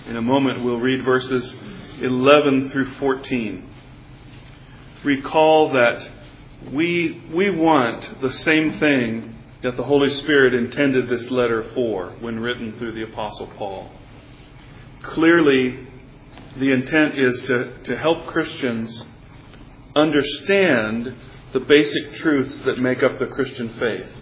In a moment, we'll read verses 11 through 14. Recall that we want the same thing that the Holy Spirit intended this letter for when written through the Apostle Paul. Clearly, the intent is to help Christians understand the basic truths that make up the Christian faith,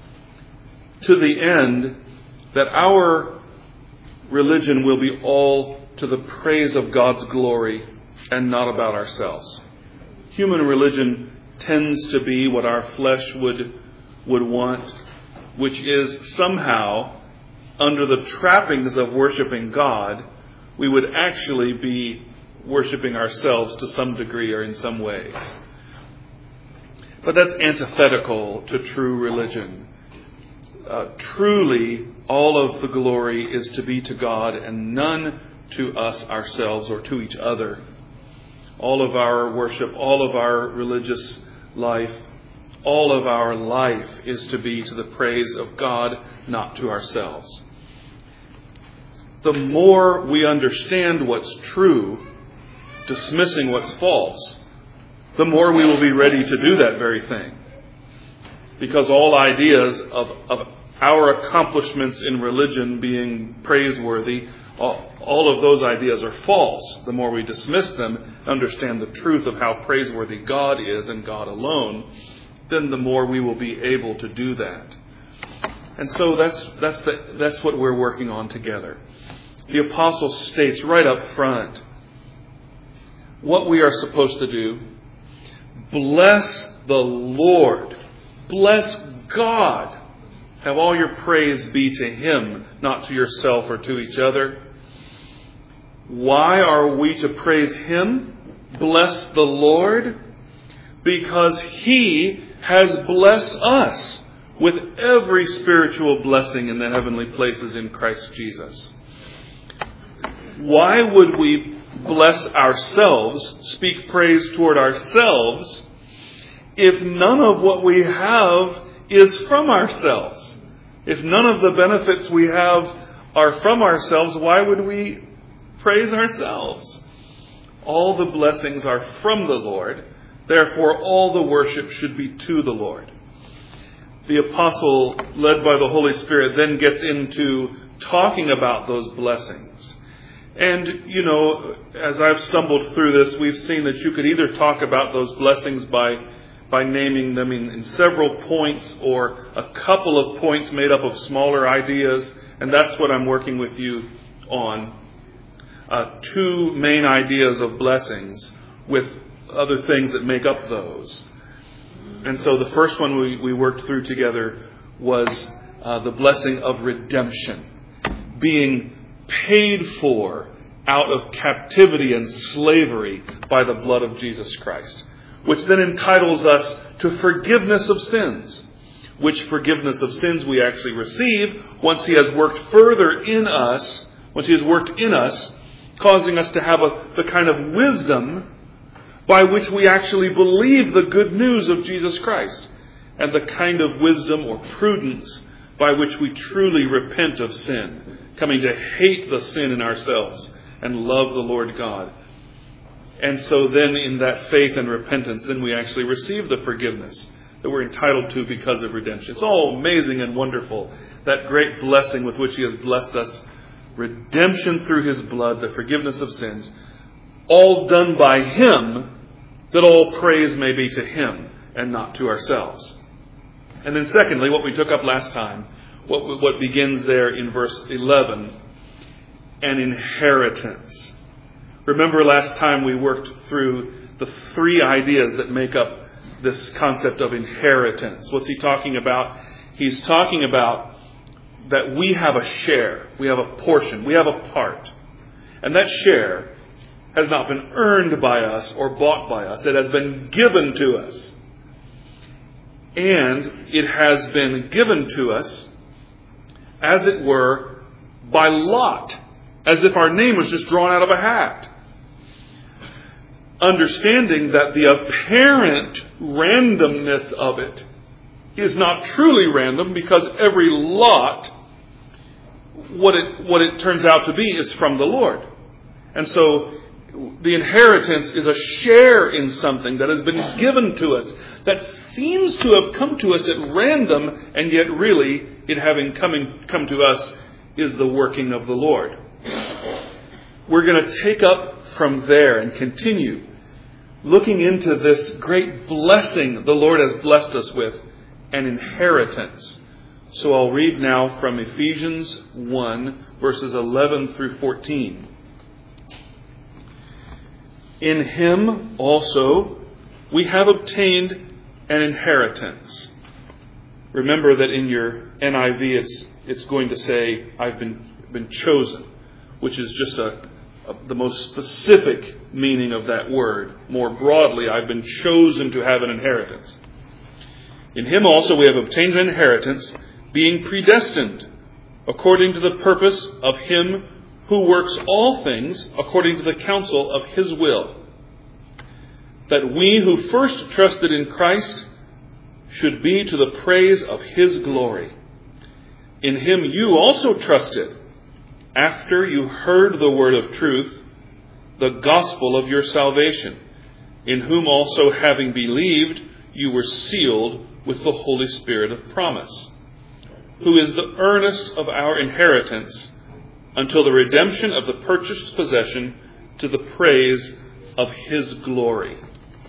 to the end that our religion will be all to the praise of God's glory and not about ourselves. Human religion tends to be what our flesh would want, which is somehow, under the trappings of worshiping God, we would actually be worshiping ourselves to some degree or in some ways. But that's antithetical to true religion. Truly, all of the glory is to be to God and none to us ourselves or to each other. All of our worship, all of our religious life, all of our life is to be to the praise of God, not to ourselves. The more we understand what's true, dismissing what's false, the more we will be ready to do that very thing. Because all ideas of our accomplishments in religion being praiseworthy, all of those ideas are false. The more we dismiss them, understand the truth of how praiseworthy God is and God alone, then the more we will be able to do that. And so that's what we're working on together. The apostle states right up front what we are supposed to do. Bless the Lord. Bless God. Have all your praise be to Him, not to yourself or to each other. Why are we to praise Him? Bless the Lord. Because He has blessed us with every spiritual blessing in the heavenly places in Christ Jesus. Why would we bless ourselves, speak praise toward ourselves, if none of what we have is from ourselves? If none of the benefits we have are from ourselves, why would we praise ourselves? All the blessings are from the Lord. Therefore, all the worship should be to the Lord. The apostle, led by the Holy Spirit, then gets into talking about those blessings. And, as I've stumbled through this, we've seen that you could either talk about those blessings by naming them in several points or a couple of points made up of smaller ideas. And that's what I'm working with you on. Two main ideas of blessings with other things that make up those. And so the first one we worked through together was the blessing of redemption. Being paid for out of captivity and slavery by the blood of Jesus Christ, which then entitles us to forgiveness of sins, which forgiveness of sins we actually receive once He has worked further in us, causing us to have the kind of wisdom by which we actually believe the good news of Jesus Christ, and the kind of wisdom or prudence by which we truly repent of sin, coming to hate the sin in ourselves and love the Lord God. And so then in that faith and repentance, then we actually receive the forgiveness that we're entitled to because of redemption. It's all amazing and wonderful, that great blessing with which He has blessed us. Redemption through His blood, the forgiveness of sins, all done by Him, that all praise may be to Him and not to ourselves. And then secondly, what we took up last time, what begins there in verse 11, an inheritance. Remember last time we worked through the three ideas that make up this concept of inheritance. What's he talking about? He's talking about that we have a share, we have a portion, we have a part. And that share has not been earned by us or bought by us. It has been given to us. And it has been given to us, as it were, by lot, as if our name was just drawn out of a hat. Understanding that the apparent randomness of it is not truly random, because every lot what it turns out to be is from the Lord. And so the inheritance is a share in something that has been given to us, that seems to have come to us at random, and yet really, it having come to us is the working of the Lord. We're going to take up from there and continue looking into this great blessing the Lord has blessed us with, an inheritance. So I'll read now from Ephesians 1, verses 11 through 14. In Him also we have obtained an inheritance. Remember that in your NIV it's going to say, I've been chosen, which is just the most specific meaning of that word. More broadly, I've been chosen to have an inheritance. In Him also we have obtained an inheritance, being predestined according to the purpose of Him who works all things according to the counsel of His will, that we who first trusted in Christ should be to the praise of His glory. In Him you also trusted, after you heard the word of truth, the gospel of your salvation, in whom also having believed, you were sealed with the Holy Spirit of promise, who is the earnest of our inheritance, until the redemption of the purchased possession, to the praise of His glory.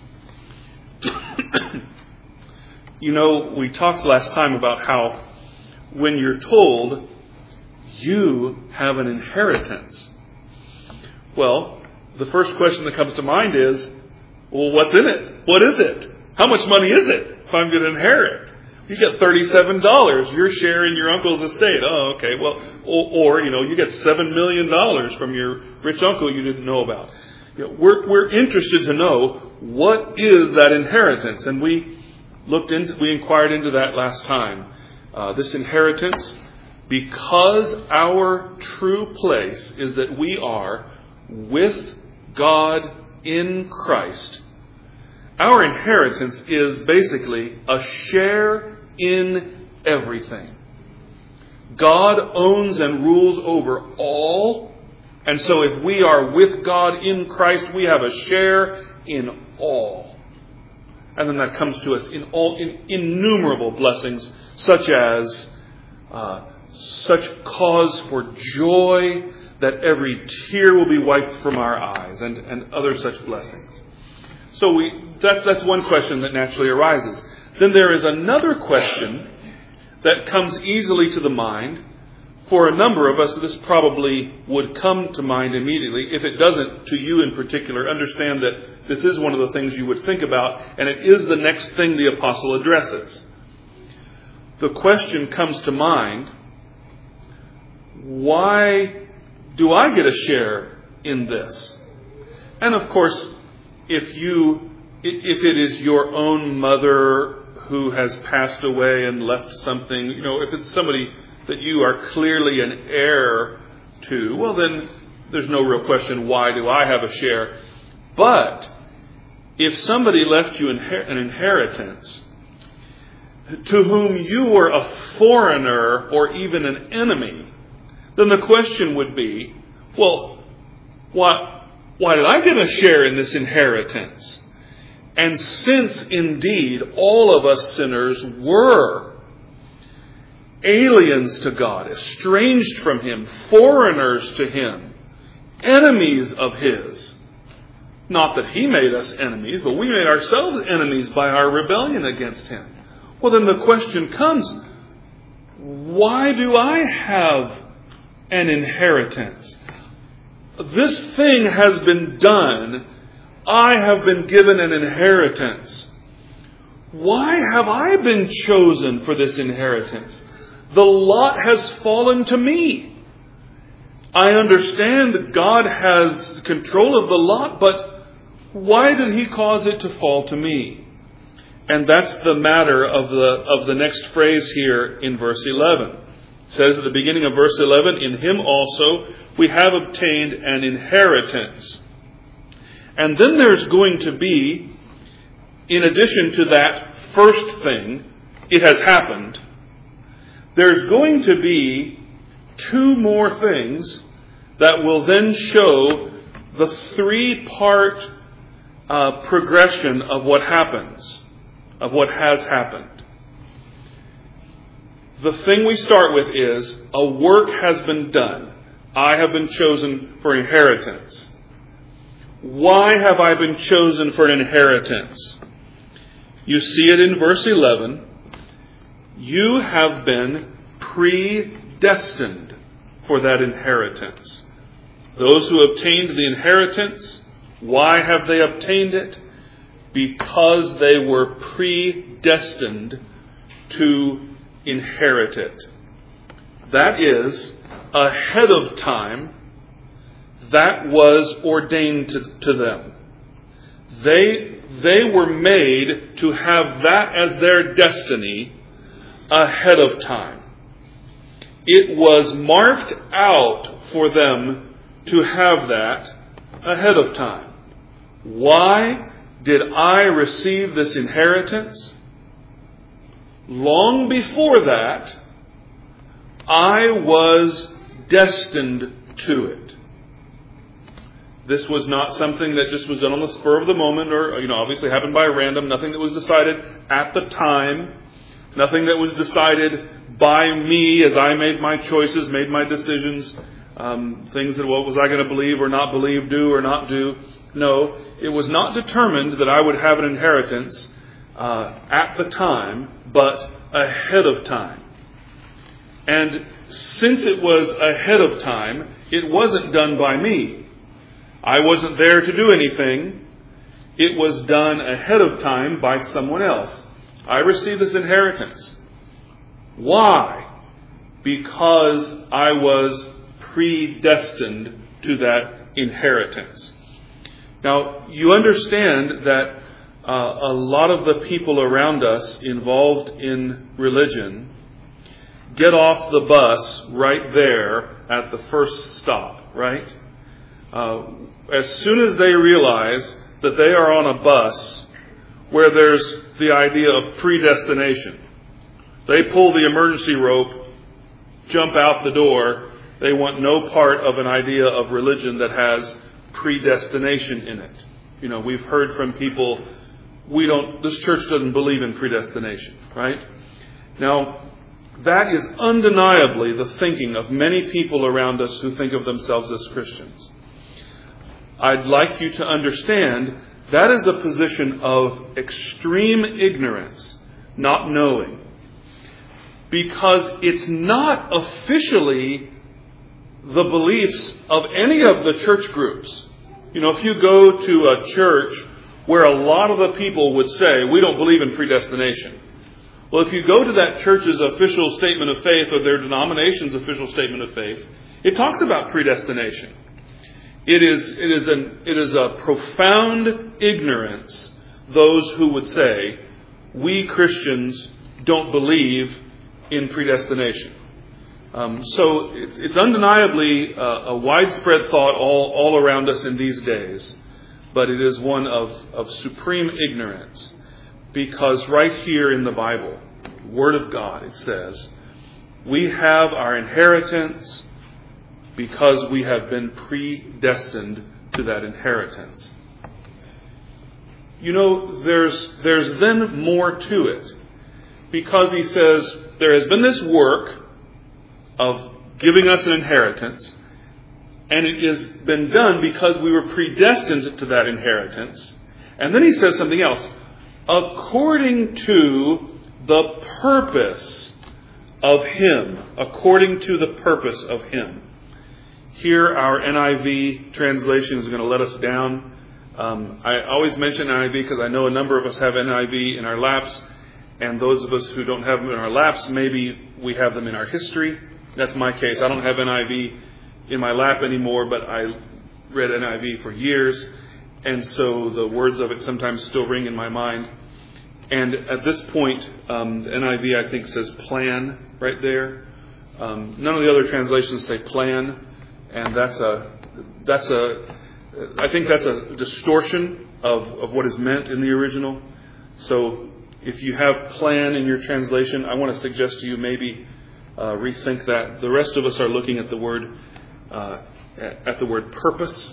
You know, we talked last time about how when you're told you have an inheritance, well, the first question that comes to mind is, well, what's in it? What is it? How much money is it if I'm going to inherit? You get $37, your share in your uncle's estate. Oh, okay. Well, or you get $7 million from your rich uncle you didn't know about. We're interested to know, what is that inheritance? And we inquired into that last time. This inheritance, because our true place is that we are with God in Christ, our inheritance is basically a share in everything. God owns and rules over all. And so if we are with God in Christ, we have a share in all. And then that comes to us in innumerable blessings, such as such cause for joy that every tear will be wiped from our eyes, and other such blessings. So that's one question that naturally arises. Then there is another question that comes easily to the mind. For a number of us, this probably would come to mind immediately. If it doesn't, to you in particular, understand that this is one of the things you would think about, and it is the next thing the apostle addresses. The question comes to mind, why do I get a share in this? And of course, if it is your own mother who has passed away and left something, if it's somebody that you are clearly an heir to, well then there's no real question, why do I have a share? But if somebody left you an inheritance to whom you were a foreigner or even an enemy, then the question would be, well, why did I get a share in this inheritance? And since indeed all of us sinners were aliens to God, estranged from Him, foreigners to Him, enemies of His, not that He made us enemies, but we made ourselves enemies by our rebellion against Him. Well, then the question comes, why do I have an inheritance? This thing has been done. I have been given an inheritance. Why have I been chosen for this inheritance? The lot has fallen to me. I understand that God has control of the lot, but why did He cause it to fall to me? And that's the matter of the next phrase here in verse 11. It says at the beginning of verse 11, in Him also we have obtained an inheritance. And then there's going to be, in addition to that first thing, it has happened, there's going to be two more things that will then show the three-part progression of what happens, of what has happened. The thing we start with is a work has been done. I have been chosen for inheritance. Why have I been chosen for an inheritance? You see it in verse 11. You have been predestined for that inheritance. Those who obtained the inheritance, why have they obtained it? Because they were predestined to inherit it. That is, ahead of time, that was ordained to them. They were made to have that as their destiny ahead of time. It was marked out for them to have that ahead of time. Why did I receive this inheritance? Long before that, I was destined to it. This was not something that just was done on the spur of the moment or, obviously happened by random. Nothing that was decided at the time. Nothing that was decided by me as I made my choices, made my decisions. Things that, what was I going to believe or not believe, do or not do. No, it was not determined that I would have an inheritance at the time, but ahead of time. And since it was ahead of time, it wasn't done by me. I wasn't there to do anything. It was done ahead of time by someone else. I received this inheritance. Why? Because I was predestined to that inheritance. Now, you understand that a lot of the people around us involved in religion get off the bus right there at the first stop, right? As soon as they realize that they are on a bus where there's the idea of predestination, they pull the emergency rope, jump out the door. They want no part of an idea of religion that has predestination in it. We've heard from people, this church doesn't believe in predestination, right? Now, that is undeniably the thinking of many people around us who think of themselves as Christians. I'd like you to understand that is a position of extreme ignorance, not knowing. Because it's not officially the beliefs of any of the church groups. If you go to a church where a lot of the people would say, we don't believe in predestination. Well, if you go to that church's official statement of faith or their denomination's official statement of faith, it talks about predestination. It is a profound ignorance, those who would say, we Christians don't believe in predestination. So it's undeniably a widespread thought all around us in these days, but it is one of supreme ignorance, because right here in the Bible, Word of God, it says, we have our inheritance because we have been predestined to that inheritance. There's then more to it, because he says there has been this work of giving us an inheritance, and it has been done because we were predestined to that inheritance. And then he says something else. According to the purpose of Him. According to the purpose of Him. Here our NIV translation is going to let us down. I always mention NIV because I know a number of us have NIV in our laps. And those of us who don't have them in our laps, maybe we have them in our history. That's my case. I don't have NIV in my lap anymore, but I read NIV for years. And so the words of it sometimes still ring in my mind. And at this point, the NIV, I think, says plan right there. None of the other translations say plan. And I think that's a distortion of what is meant in the original. So if you have plan in your translation, I want to suggest to you maybe rethink that. The rest of us are looking at the word purpose.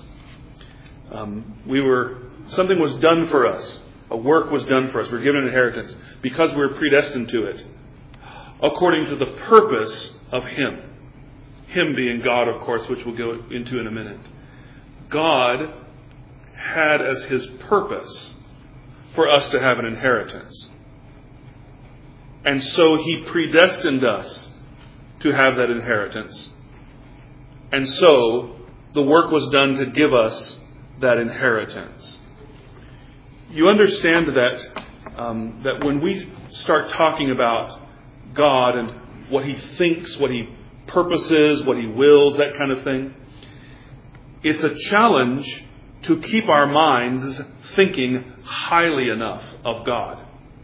Something was done for us. A work was done for us. We're given an inheritance because we're predestined to it, according to the purpose of Him. Him being God, of course, which we'll go into in a minute. God had as His purpose for us to have an inheritance. And so He predestined us to have that inheritance. And so the work was done to give us that inheritance. You understand that when we start talking about God and what He thinks, what He purposes, what He wills, that kind of thing, it's a challenge to keep our minds thinking highly enough of God.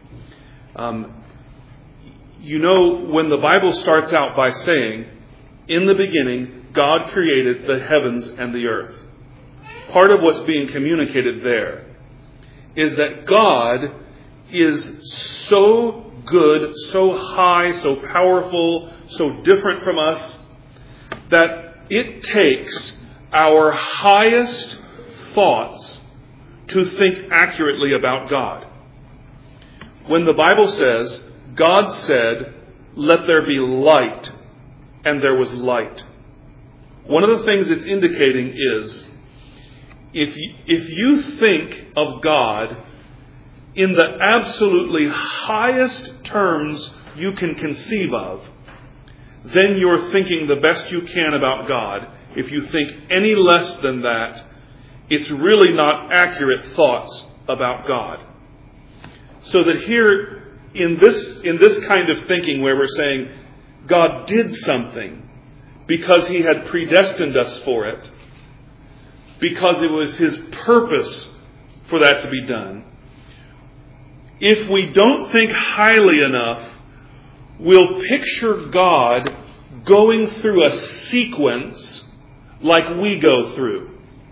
When the Bible starts out by saying, in the beginning, God created the heavens and the earth. Part of what's being communicated there is that God is so good, so high, so powerful, so different from us, that it takes our highest thoughts to think accurately about God. When the Bible says, God said, "Let there be light," and there was light, one of the things it's indicating is, if you think of God in the absolutely highest terms you can conceive of, then you're thinking the best you can about God. If you think any less than that, it's really not accurate thoughts about God. So that here, in this kind of thinking where we're saying God did something because He had predestined us for it, because it was His purpose for that to be done, if we don't think highly enough, we'll picture God going through a sequence like we go through.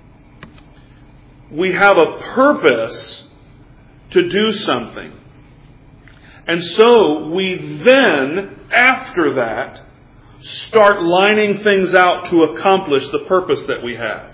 We have a purpose to do something. And so we then, after that, start lining things out to accomplish the purpose that we have.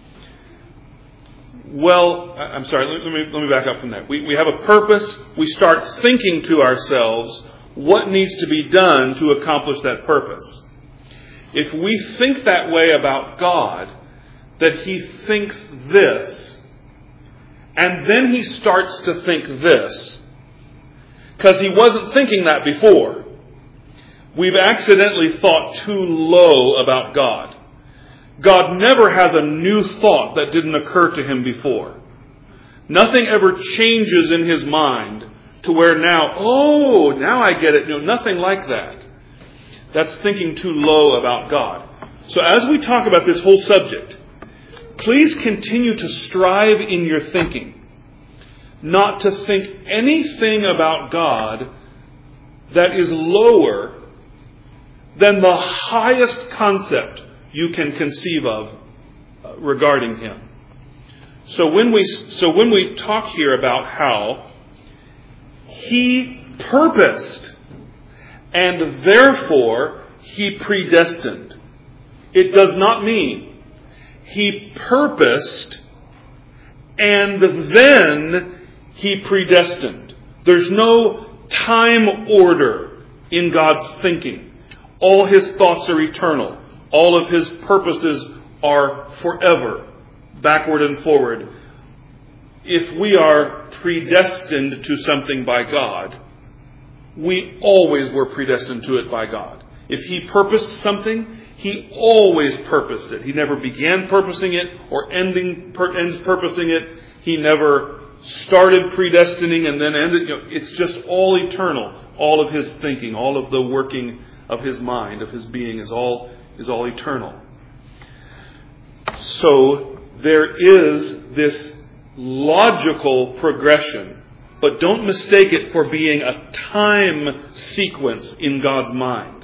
Well, I'm sorry, let me back up from that. We have a purpose. We start thinking to ourselves what needs to be done to accomplish that purpose. If we think that way about God, that He thinks this, and then He starts to think this, because He wasn't thinking that before, we've accidentally thought too low about God. God never has a new thought that didn't occur to Him before. Nothing ever changes in His mind to where now I get it. No, nothing like that. That's thinking too low about God. So as we talk about this whole subject, please continue to strive in your thinking not to think anything about God that is lower than the highest concept you can conceive of regarding Him. So when we talk here about how He purposed and therefore He predestined, it does not mean He purposed and then He predestined. There's no time order in God's thinking. All His thoughts are eternal. All of His purposes are forever, backward and forward. If we are predestined to something by God, we always were predestined to it by God. If He purposed something, He always purposed it. He never began purposing it or ends purposing it. He never started predestining and then ended. It's just all eternal. All of His thinking, all of the working of His mind, of His being is all eternal. So there is this logical progression, but don't mistake it for being a time sequence in God's mind.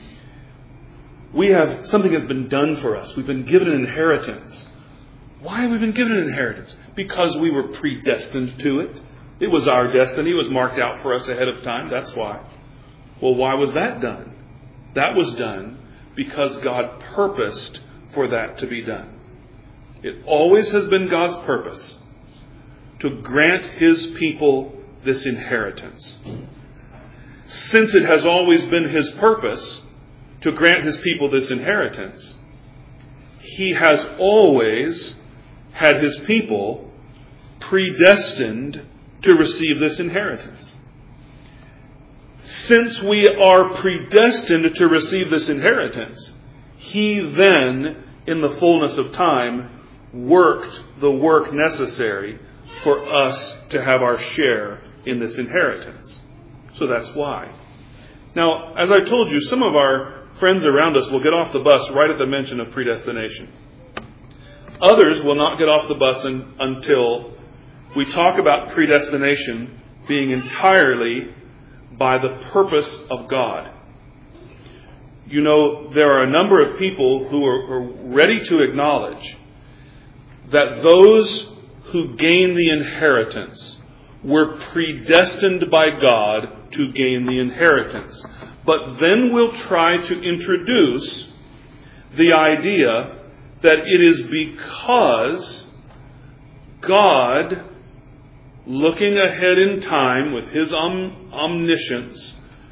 Something has been done for us. We've been given an inheritance. Why have we been given an inheritance? Because we were predestined to it. It was our destiny. It was marked out for us ahead of time. That's why. Well, why was that done? That was done because God purposed for that to be done. It always has been God's purpose to grant His people this inheritance. Since it has always been His purpose to grant His people this inheritance, He has always had His people predestined to receive this inheritance. Since we are predestined to receive this inheritance, He then, in the fullness of time, worked the work necessary for us to have our share in this inheritance. So that's why. Now, as I told you, some of our friends around us will get off the bus right at the mention of predestination. Others will not get off the bus until we talk about predestination being entirely by the purpose of God. You know, there are a number of people who are ready to acknowledge that those who gain the inheritance were predestined by God to gain the inheritance. But then we'll try to introduce the idea that it is because God, looking ahead in time with His omniscience,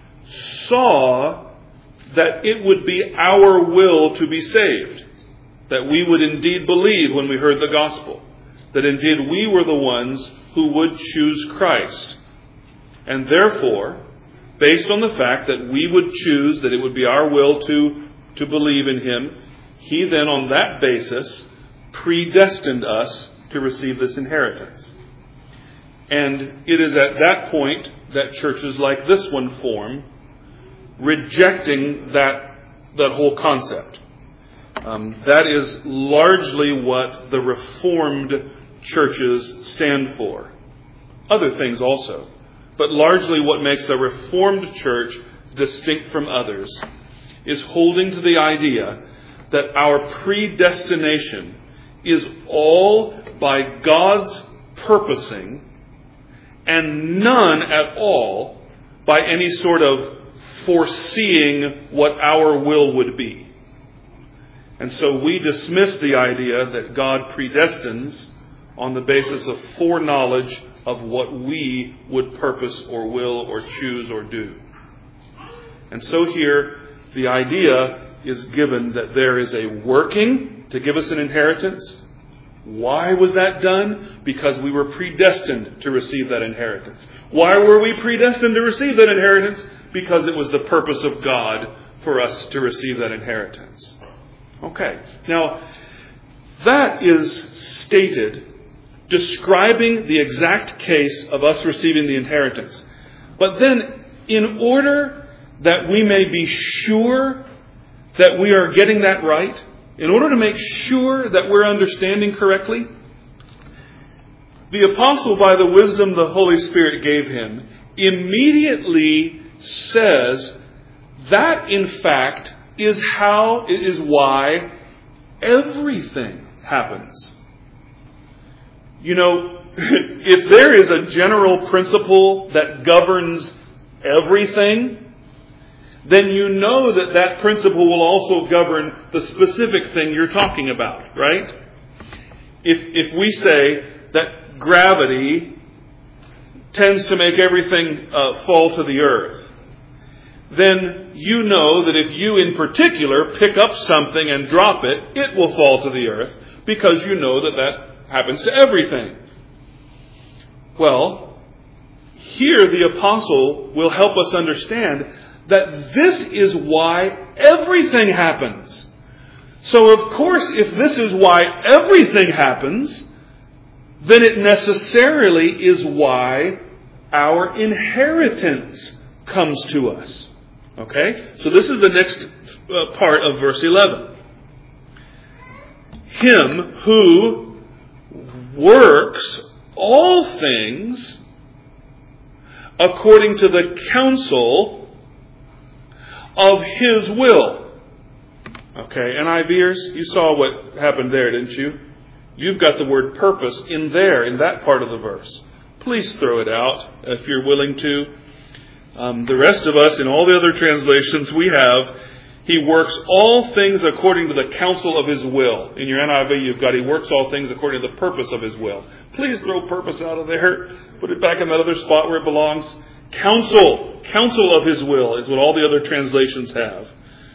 saw that it would be our will to be saved. That we would indeed believe when we heard the gospel. That indeed we were the ones who would choose Christ. And therefore, based on the fact that we would choose, that it would be our will to believe in Him, He then on that basis predestined us to receive this inheritance. And it is at that point that churches like this one form, rejecting that whole concept. That is largely what the Reformed churches stand for. Other things also. But largely what makes a Reformed church distinct from others is holding to the idea that our predestination is all by God's purposing and none at all by any sort of foreseeing what our will would be. And so we dismiss the idea that God predestines on the basis of foreknowledge of what we would purpose or will or choose or do. And so here the idea is given that there is a working to give us an inheritance. Why was that done? Because we were predestined to receive that inheritance. Why were we predestined to receive that inheritance? Because it was the purpose of God for us to receive that inheritance. Okay. Now, that is stated describing the exact case of us receiving the inheritance. But then, in order that we may be sure that we are getting that right, in order to make sure that we're understanding correctly, the apostle, by the wisdom the Holy Spirit gave him, immediately says that, in fact, is why everything happens. You know, if there is a general principle that governs everything, then you know that that principle will also govern the specific thing you're talking about, right? If we say that gravity tends to make everything fall to the earth, then you know that if you in particular pick up something and drop it, it will fall to the earth because you know that that happens to everything. Well, here the apostle will help us understand that this is why everything happens. So of course, if this is why everything happens, then it necessarily is why our inheritance comes to us. Okay? So this is the next part of verse 11. Him who works all things according to the counsel of His will. Okay, NIVers, you saw what happened there, didn't you? You've got the word purpose in there, in that part of the verse. Please throw it out if you're willing to. The rest of us, in all the other translations we have, He works all things according to the counsel of His will. In your NIV, you've got He works all things according to the purpose of His will. Please throw purpose out of there. Put it back in that other spot where it belongs. Counsel of His will is what all the other translations have.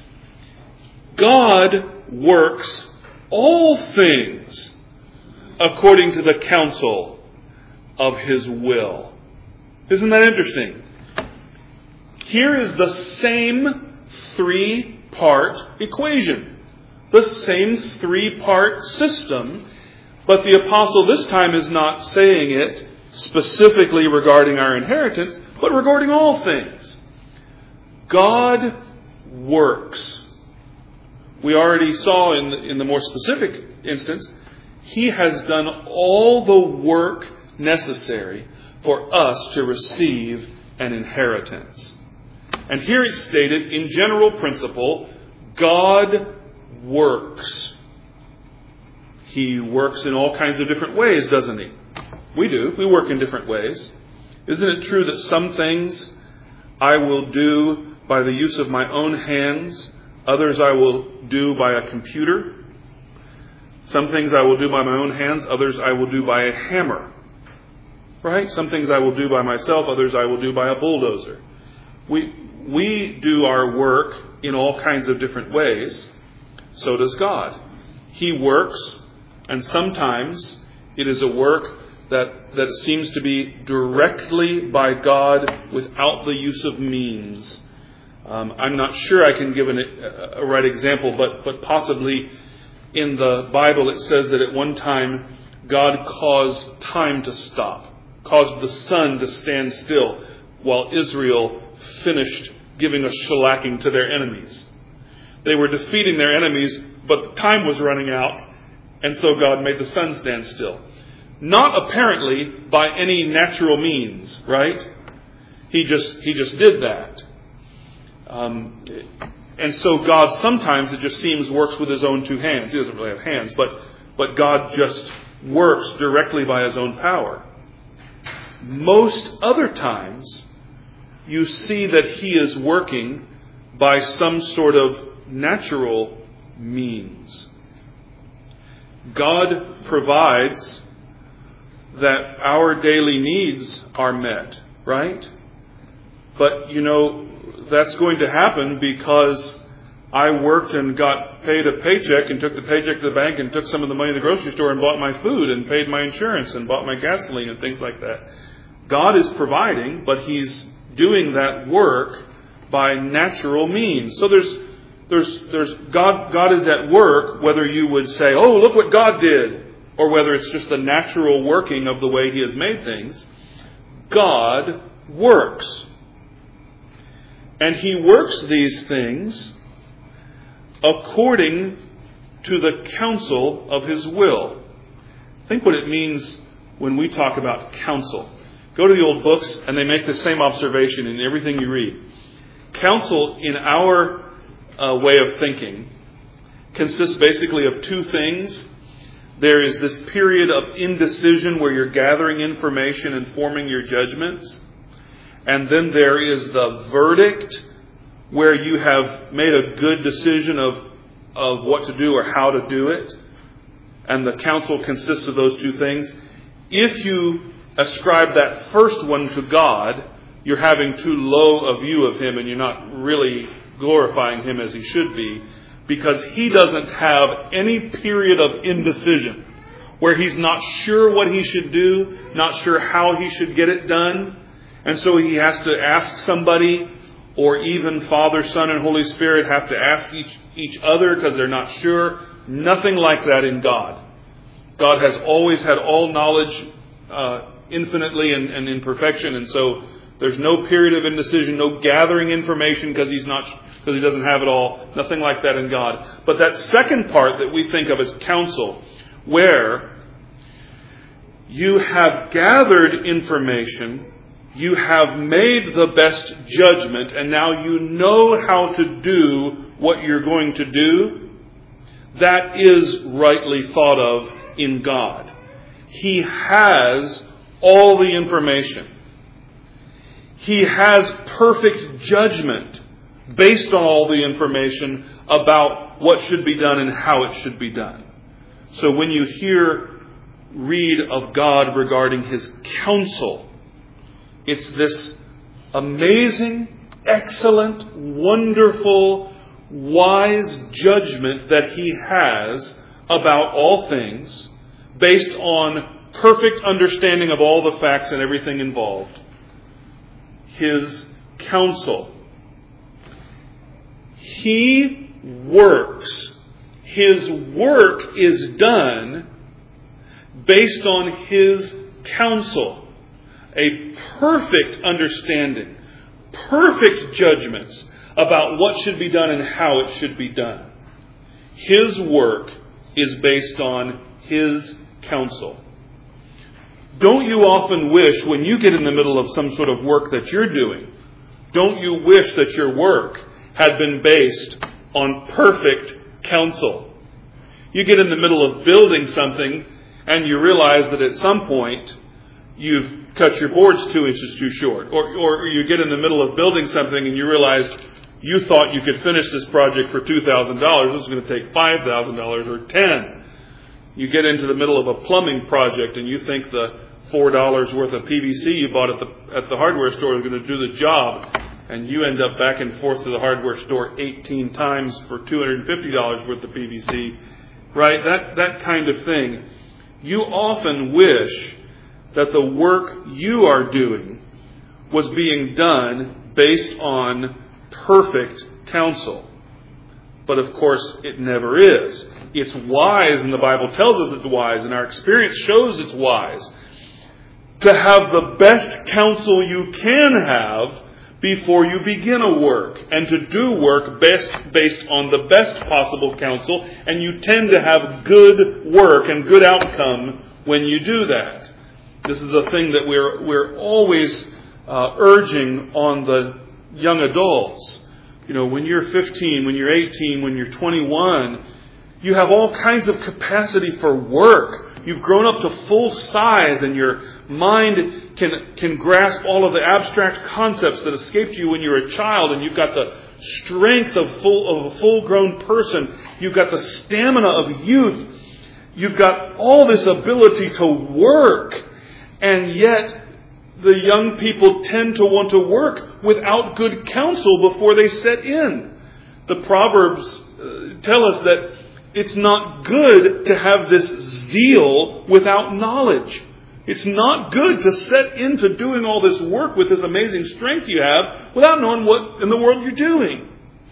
God works all things according to the counsel of His will. Isn't that interesting? Here is the same three-part equation, the same three-part system, but the apostle this time is not saying it specifically regarding our inheritance, but regarding all things. God works. We already saw in the more specific instance, He has done all the work necessary for us to receive an inheritance. And here it's stated in general principle, God works. He works in all kinds of different ways, doesn't He? We do. We work in different ways. Isn't it true that some things I will do by the use of my own hands, others I will do by a computer? Some things I will do by my own hands, others I will do by a hammer. Right? Some things I will do by myself, others I will do by a bulldozer. We do our work in all kinds of different ways. So does God. He works, and sometimes it is a work that seems to be directly by God without the use of means. I'm not sure I can give a right example, but possibly in the Bible it says that at one time God caused time to stop, caused the sun to stand still while Israel finished giving a shellacking to their enemies. They were defeating their enemies, but the time was running out, and so God made the sun stand still. Not apparently by any natural means, right? He just did that. And so God sometimes, it just seems, works with His own two hands. He doesn't really have hands, but God just works directly by His own power. Most other times, you see that He is working by some sort of natural means. God provides that our daily needs are met, right? But, that's going to happen because I worked and got paid a paycheck and took the paycheck to the bank and took some of the money to the grocery store and bought my food and paid my insurance and bought my gasoline and things like that. God is providing, but He's doing that work by natural means. So there's God is at work, whether you would say, oh, look what God did, or whether it's just the natural working of the way He has made things. God works. And He works these things according to the counsel of His will. Think what it means when we talk about counsel. Go to the old books and they make the same observation in everything you read. Counsel, in our way of thinking, consists basically of two things. There is this period of indecision where you're gathering information and forming your judgments. And then there is the verdict where you have made a good decision of what to do or how to do it. And the counsel consists of those two things. If you ascribe that first one to God, you're having too low a view of Him and you're not really glorifying Him as He should be, because He doesn't have any period of indecision where He's not sure what He should do, not sure how He should get it done. And so He has to ask somebody, or even Father, Son, and Holy Spirit have to ask each other because they're not sure. Nothing like that in God. God has always had all knowledge infinitely and in perfection, and so there's no period of indecision, no gathering information because He doesn't have it all. Nothing like that in God. But that second part that we think of as counsel, where you have gathered information, you have made the best judgment, and now you know how to do what you're going to do, that is rightly thought of in God. He has all the information. He has perfect judgment based on all the information about what should be done and how it should be done. So when you read of God regarding His counsel, it's this amazing, excellent, wonderful, wise judgment that He has about all things based on perfect understanding of all the facts and everything involved. His counsel. He works. His work is done based on His counsel. A perfect understanding, perfect judgments about what should be done and how it should be done. His work is based on His counsel. Don't you often wish, when you get in the middle of some sort of work that you're doing, don't you wish that your work had been based on perfect counsel? You get in the middle of building something and you realize that at some point you've cut your boards 2 inches too short. Or you get in the middle of building something and you realize you thought you could finish this project for $2,000. This is going to take $5,000 or $10,000. You get into the middle of a plumbing project and you think the $4 worth of PVC you bought at the hardware store is going to do the job. And you end up back and forth to the hardware store 18 times for $250 worth of PVC. Right? That kind of thing. You often wish that the work you are doing was being done based on perfect counsel. But of course, it never is. It's wise, and the Bible tells us it's wise, and our experience shows it's wise, to have the best counsel you can have before you begin a work, and to do work based on the best possible counsel, and you tend to have good work and good outcome when you do that. This is a thing that we're always urging on the young adults. You know, when you're 15, when you're 18, when you're 21, you have all kinds of capacity for work. You've grown up to full size and your mind can grasp all of the abstract concepts that escaped you when you were a child, and you've got the strength of a full-grown person. You've got the stamina of youth. You've got all this ability to work. And yet, the young people tend to want to work without good counsel before they set in. The Proverbs tell us that it's not good to have this zeal without knowledge. It's not good to set into doing all this work with this amazing strength you have without knowing what in the world you're doing.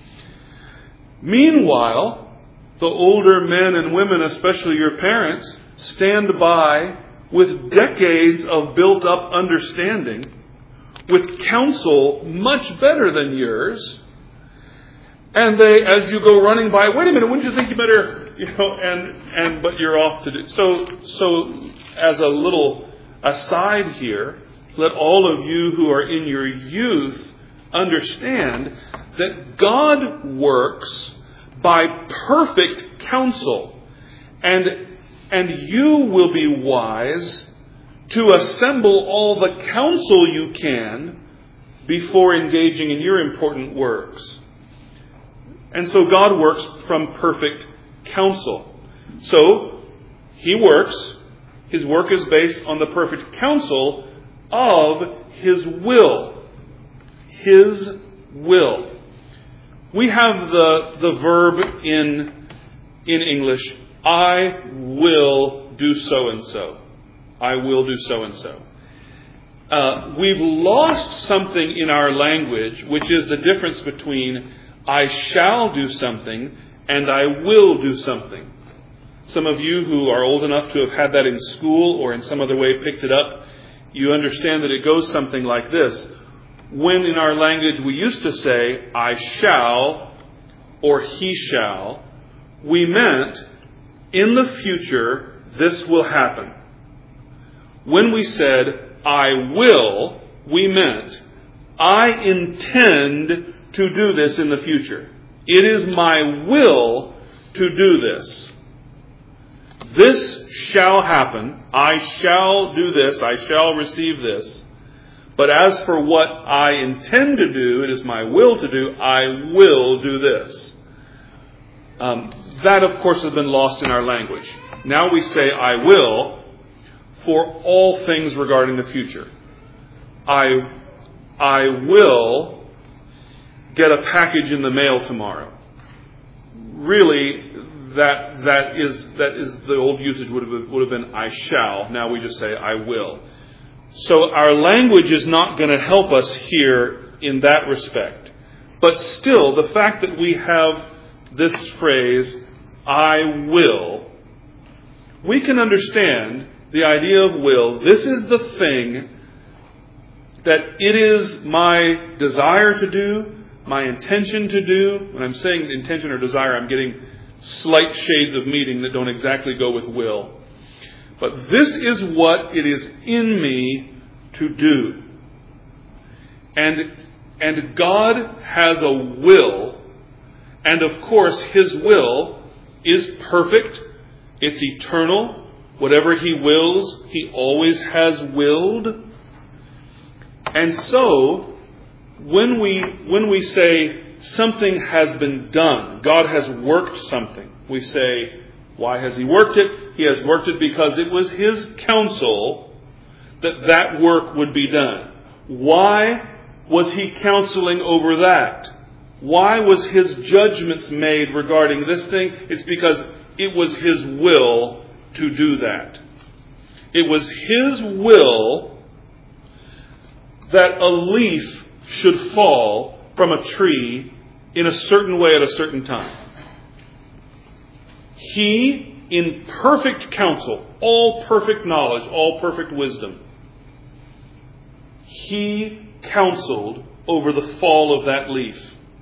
Meanwhile, the older men and women, especially your parents, stand by with decades of built-up understanding, with counsel much better than yours. And they, as you go running by, wait a minute, wouldn't you think you better, but you're off to do. So as a little aside here, let all of you who are in your youth understand that God works by perfect counsel. And you will be wise to assemble all the counsel you can before engaging in your important works. And so God works from perfect counsel. So He works. His work is based on the perfect counsel of His will. His will. We have the verb in English, I will do so and so. I will do so and so. We've lost something in our language, which is the difference between I shall do something and I will do something. Some of you who are old enough to have had that in school or in some other way picked it up, you understand that it goes something like this. When in our language we used to say, I shall or he shall, we meant, in the future, this will happen. When we said, I will, we meant, I intend to do this in the future. It is my will to do this. This shall happen. I shall do this. I shall receive this. But as for what I intend to do, it is my will to do, I will do this. That, of course, has been lost in our language. Now we say I will for all things regarding the future. I will get a package in the mail tomorrow. Really, that is the old usage would have been I shall. Now we just say I will. So our language is not going to help us here in that respect. But still, the fact that we have this phrase, I will, we can understand the idea of will. This is the thing that it is my desire to do, my intention to do. When I'm saying intention or desire, I'm getting slight shades of meaning that don't exactly go with will. But this is what it is in me to do. And God has a will. And of course, His will is perfect. It's eternal. Whatever He wills, He always has willed. And so, when we say something has been done, God has worked something, we say, why has He worked it? He has worked it because it was His counsel that work would be done. Why was He counseling over that? Why was His judgments made regarding this thing? It's because it was His will to do that. It was His will that a leaf should fall from a tree in a certain way at a certain time. He, in perfect counsel, all perfect knowledge, all perfect wisdom, He counseled over the fall of that leaf.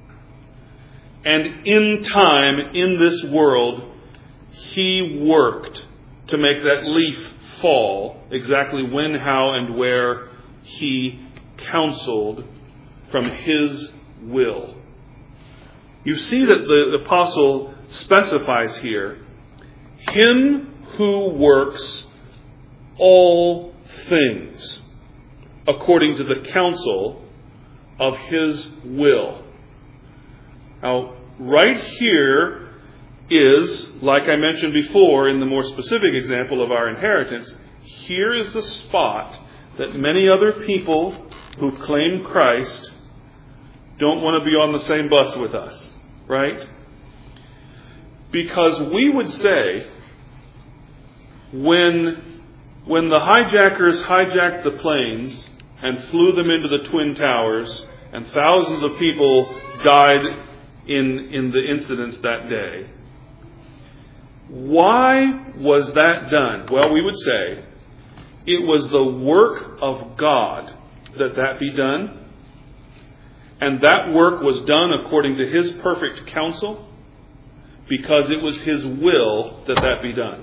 And in time, in this world, He worked to make that leaf fall exactly when, how, and where He counseled from His will. You see that the apostle specifies here, Him who works all things according to the counsel of His will. Now, right here is, like I mentioned before in the more specific example of our inheritance, here is the spot that many other people who claim Christ don't want to be on the same bus with us, right? Because we would say, when the hijackers hijacked the planes and flew them into the Twin Towers, and thousands of people died in the incidents that day, why was that done? Well, we would say it was the work of God that be done. And that work was done according to His perfect counsel because it was His will that be done.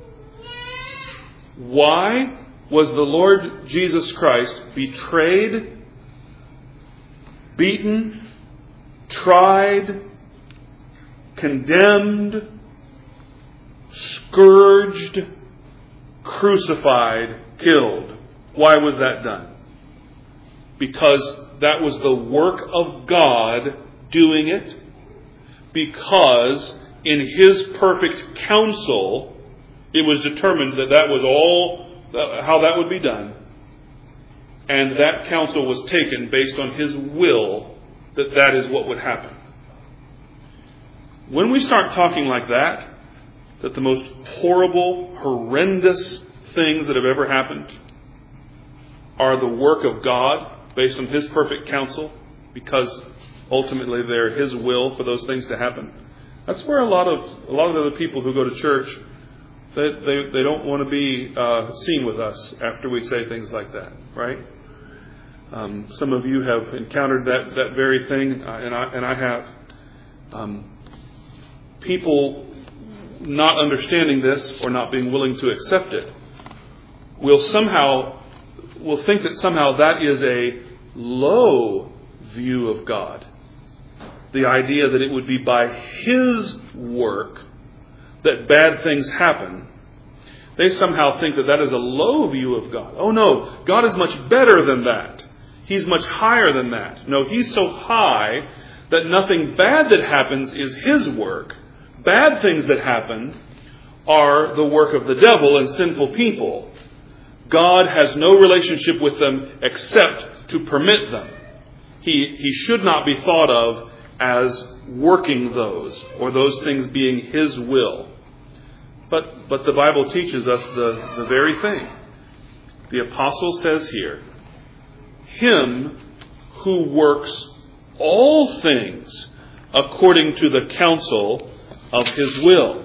Why was the Lord Jesus Christ betrayed, beaten, tried, condemned, scourged, crucified, killed? Why was that done? Because that was the work of God doing it. Because in His perfect counsel, it was determined that was all how that would be done. And that counsel was taken based on His will that is what would happen. When we start talking like that the most horrible, horrendous things that have ever happened are the work of God based on His perfect counsel, because ultimately they're His will for those things to happen. That's where a lot of the people who go to church, they don't want to be seen with us after we say things like that, right? Some of you have encountered that very thing, and I have. People not understanding this or not being willing to accept it will think that somehow that is a low view of God. The idea that it would be by His work that bad things happen. They somehow think that is a low view of God. Oh no, God is much better than that. He's much higher than that. No, He's so high that nothing bad that happens is His work. Bad things that happen are the work of the devil and sinful people. God has no relationship with them except to permit them. He should not be thought of as working those, or those things being His will. But the Bible teaches us the very thing. The apostle says here, Him who works all things according to the counsel of His will.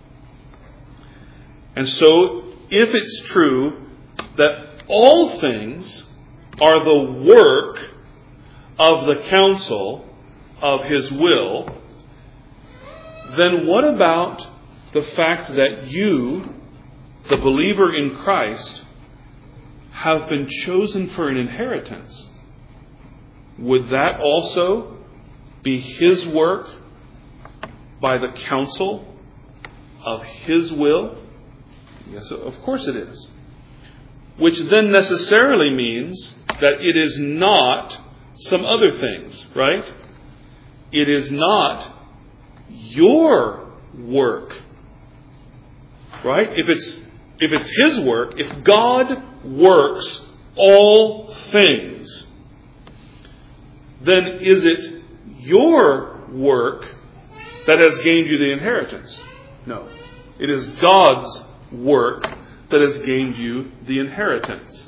And so, if it's true that all things are the work of the counsel of His will, then what about the fact that you, the believer in Christ, have been chosen for an inheritance? Would that also be His work by the counsel of His will? Yes, of course it is. Which then necessarily means that it is not some other things, right? It is not your work, right? If it's His work, if God works all things, then is it your work that has gained you the inheritance? No. It is God's work that has gained you the inheritance.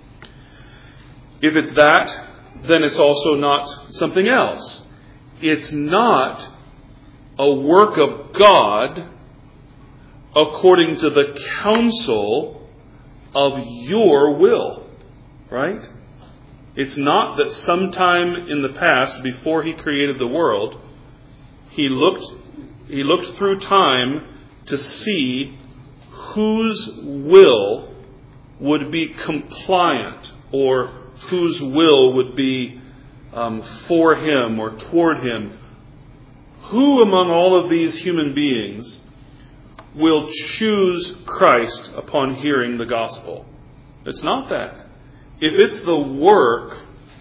If it's that, then it's also not something else. It's not a work of God according to the counsel of your will, right? It's not that sometime in the past, before He created the world, He looked through time to see whose will would be compliant, or whose will would be for Him or toward Him. Who among all of these human beings will choose Christ upon hearing the gospel? It's not that. If it's the work,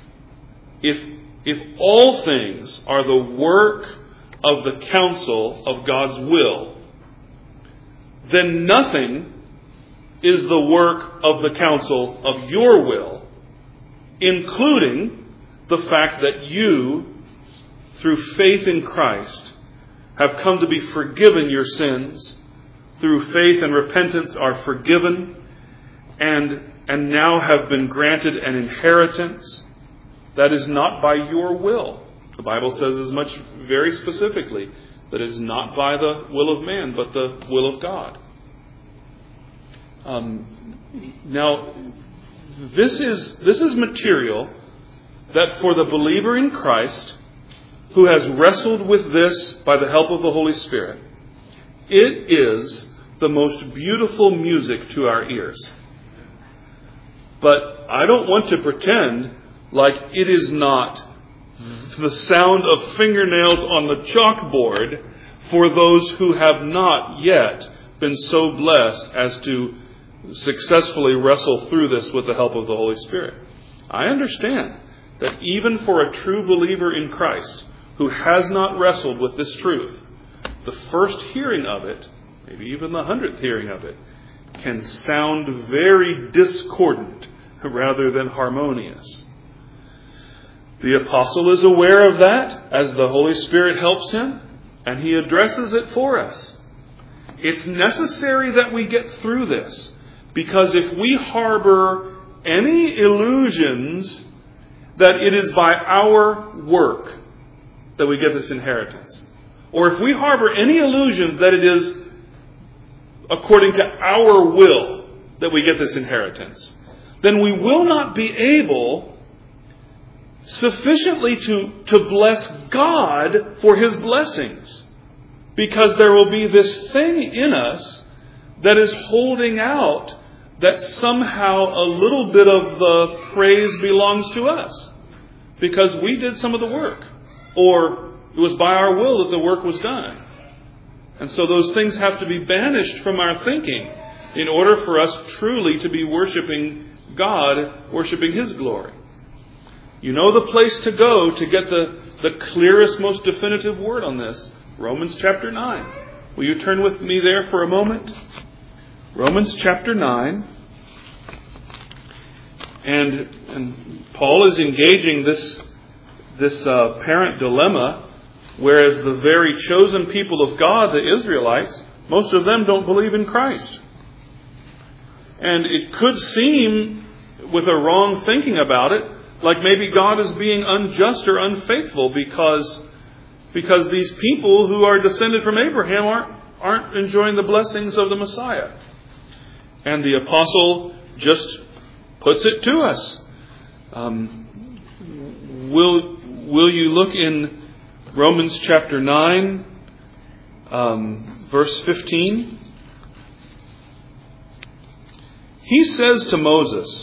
if all things are the work of the counsel of God's will, then nothing is the work of the counsel of your will, including the fact that you, through faith in Christ, have come to be forgiven your sins. Through faith and repentance are forgiven, and now have been granted an inheritance. That is not by your will. The Bible says as much very specifically, that it is not by the will of man, but the will of God. Now, this is material that for the believer in Christ, who has wrestled with this by the help of the Holy Spirit, it is the most beautiful music to our ears. But I don't want to pretend like it is not the sound of fingernails on the chalkboard for those who have not yet been so blessed as to successfully wrestle through this with the help of the Holy Spirit. I understand that even for a true believer in Christ who has not wrestled with this truth, the first hearing of it, maybe even the 100th hearing of it, can sound very discordant rather than harmonious. The apostle is aware of that as the Holy Spirit helps him, and he addresses it for us. It's necessary that we get through this, because if we harbor any illusions that it is by our work that we get this inheritance, or if we harbor any illusions that it is according to our will that we get this inheritance, then we will not be able sufficiently to bless God for His blessings. Because there will be this thing in us that is holding out that somehow a little bit of the praise belongs to us. Because we did some of the work. Or it was by our will that the work was done. And so those things have to be banished from our thinking in order for us truly to be worshiping God, worshiping His glory. You know the place to go to get the clearest, most definitive word on this. Romans chapter 9. Will you turn with me there for a moment? Romans chapter 9. And Paul is engaging this apparent dilemma, whereas the very chosen people of God, the Israelites, most of them don't believe in Christ. And it could seem, with a wrong thinking about it, like maybe God is being unjust or unfaithful because these people who are descended from Abraham aren't enjoying the blessings of the Messiah. And the apostle just puts it to us. Will you look in Romans chapter 9, verse 15? He says to Moses,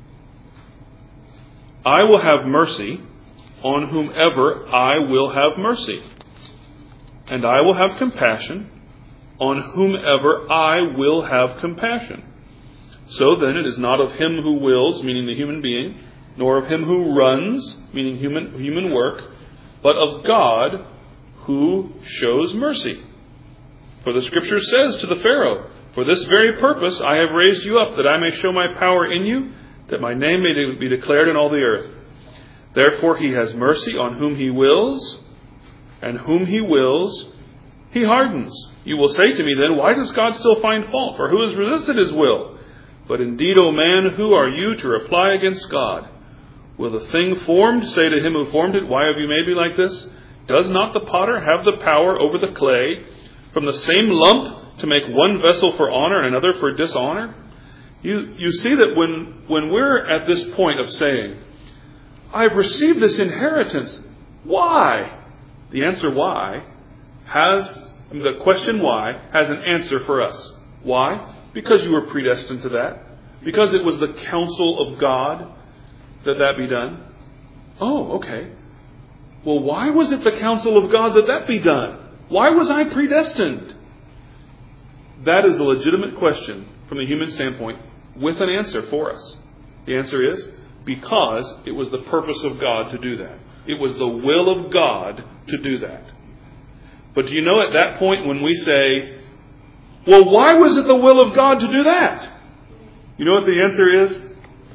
I will have mercy on whomever I will have mercy, and I will have compassion on whomever I will have compassion. So then it is not of him who wills, meaning the human being, nor of him who runs, meaning human work, but of God who shows mercy. For the Scripture says to the Pharaoh, for this very purpose I have raised you up, that I may show my power in you, that my name may be declared in all the earth. Therefore he has mercy on whom he wills, and whom he wills, he hardens. You will say to me then, why does God still find fault? For who has resisted his will? But indeed, O man, who are you to reply against God? Will the thing formed say to him who formed it, why have you made me like this? Does not the potter have the power over the clay, from the same lump to make one vessel for honor and another for dishonor? You see that when we're at this point of saying, I've received this inheritance, why? The answer why the question why has an answer for us. Why? Because you were predestined to that. Because it was the counsel of God that be done. Oh, okay. Well, why was it the counsel of God that be done? Why was I predestined? That is a legitimate question from the human standpoint with an answer for us. The answer is because it was the purpose of God to do that. It was the will of God to do that. But do you know at that point when we say, well, why was it the will of God to do that? You know what the answer is?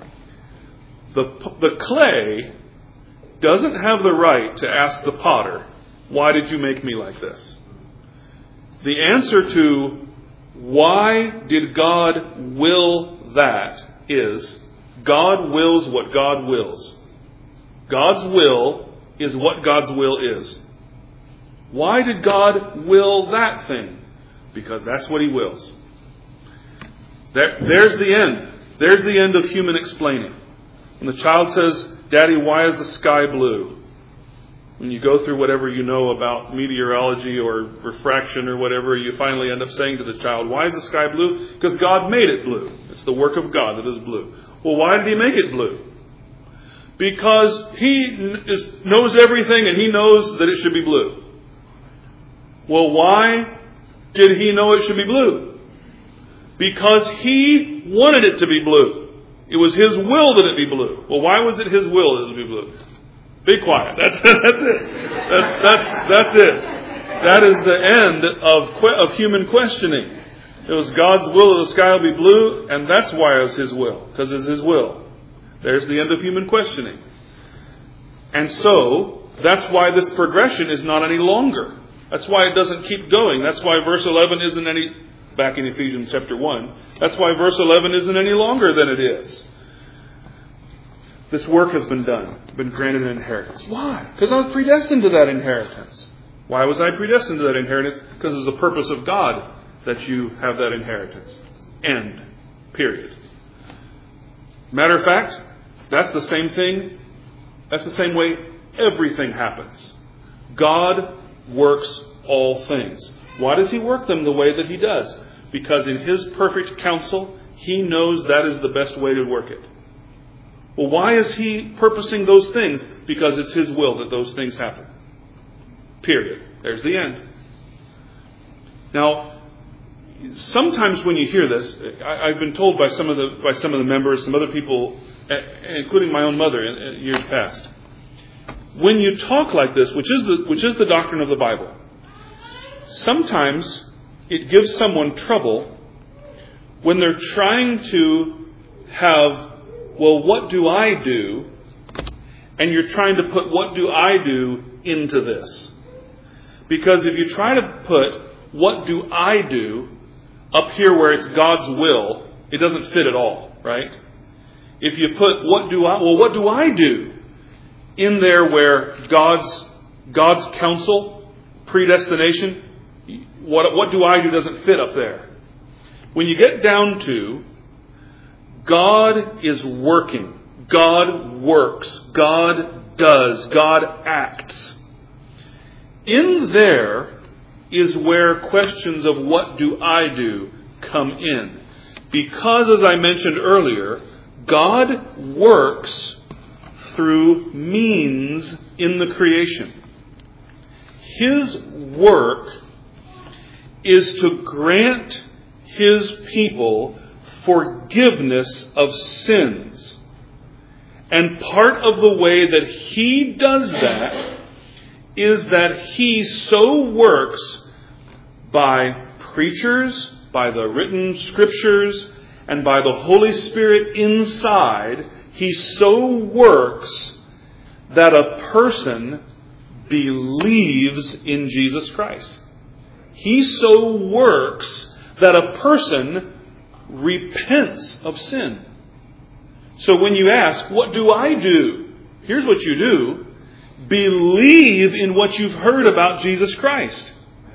The clay doesn't have the right to ask the potter, why did you make me like this? The answer to why did God will that is God wills what God wills. God's will is what God's will is. Why did God will that thing? Because that's what He wills. There's the end. There's the end of human explaining. When the child says, Daddy, why is the sky blue? When you go through whatever you know about meteorology or refraction or whatever, you finally end up saying to the child, why is the sky blue? Because God made it blue. It's the work of God that is blue. Well, why did He make it blue? Because He knows everything and He knows that it should be blue. Well, why did He know it should be blue? Because He wanted it to be blue. It was His will that it be blue. Well, why was it His will that it be blue? Be quiet. That's it. That's it. That is the end of human questioning. It was God's will that the sky will be blue, and that's why it was His will, because it's His will. There's the end of human questioning. And so, that's why this progression is not any longer. That's why it doesn't keep going. That's why verse 11 isn't any, back in Ephesians chapter 1, that's why verse 11 isn't any longer than it is. This work has been done, been granted an inheritance. Why? Because I was predestined to that inheritance. Why was I predestined to that inheritance? Because it's the purpose of God that you have that inheritance. End. Period. Matter of fact, that's the same thing. That's the same way everything happens. God works all things. Why does He work them the way that He does? Because in His perfect counsel, He knows that is the best way to work it. Well, why is He purposing those things? Because it's His will that those things happen. Period. There's the end. Now, sometimes when you hear this, I've been told by some of the members, some other people including my own mother in years past. When you talk like this, which is the doctrine of the Bible, sometimes it gives someone trouble when they're trying to have, well, what do I do? And you're trying to put what do I do into this. Because if you try to put what do I do up here where it's God's will, it doesn't fit at all, right? If you put what do I do in there where God's counsel, predestination, what do I do doesn't fit up there. When you get down to God is working, God works, God does, God acts. In there is where questions of what do I do come in. Because, as I mentioned earlier, God works through means in the creation. His work is to grant His people forgiveness of sins. And part of the way that He does that is that He so works by preachers, by the written scriptures, and by the Holy Spirit inside. He so works that a person believes in Jesus Christ. He so works that a person repents of sin. So when you ask, what do I do? Here's what you do. Believe in what you've heard about Jesus Christ.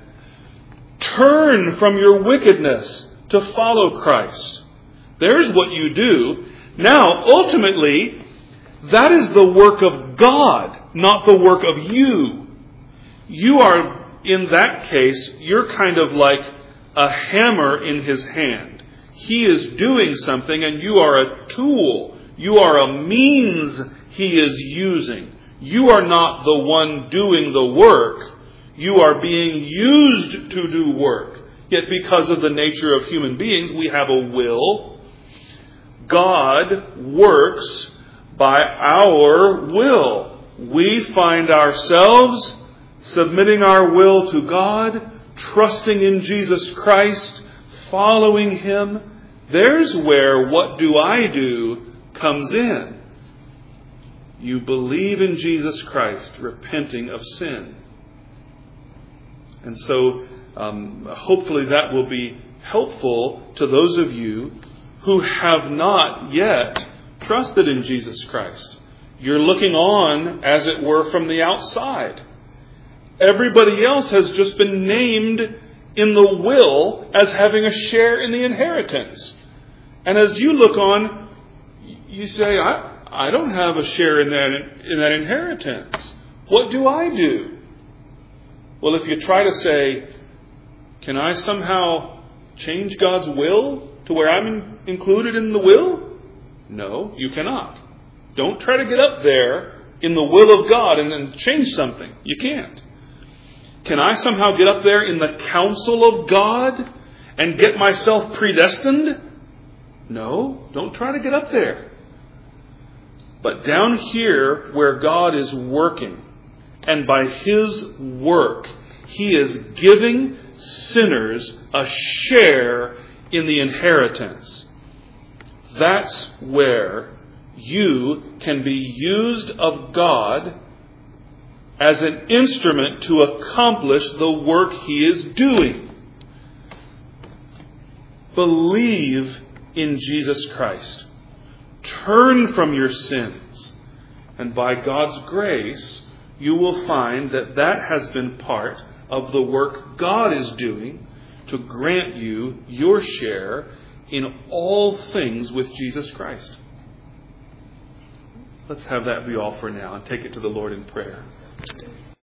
Turn from your wickedness to follow Christ. There's what you do. Now, ultimately, that is the work of God, not the work of you. You are, in that case, you're kind of like a hammer in His hand. He is doing something and you are a tool. You are a means He is using. You are not the one doing the work. You are being used to do work. Yet because of the nature of human beings, we have a will. God works by our will. We find ourselves submitting our will to God, trusting in Jesus Christ, following Him. There's where what do I do comes in. You believe in Jesus Christ, repenting of sin. And so, hopefully that will be helpful to those of you who have not yet trusted in Jesus Christ. You're looking on, as it were, from the outside. Everybody else has just been named in the will as having a share in the inheritance. And as you look on, you say, I don't have a share in that inheritance. What do I do? Well, if you try to say, can I somehow change God's will to where I'm included in the will? No, you cannot. Don't try to get up there in the will of God and then change something. You can't. Can I somehow get up there in the counsel of God and get myself predestined? No, don't try to get up there. But down here where God is working, and by His work, He is giving sinners a share in the inheritance. That's where you can be used of God as an instrument to accomplish the work He is doing. Believe in Jesus Christ. Turn from your sins. And by God's grace, you will find that has been part of the work God is doing to grant you your share in all things with Jesus Christ. Let's have that be all for now and take it to the Lord in prayer.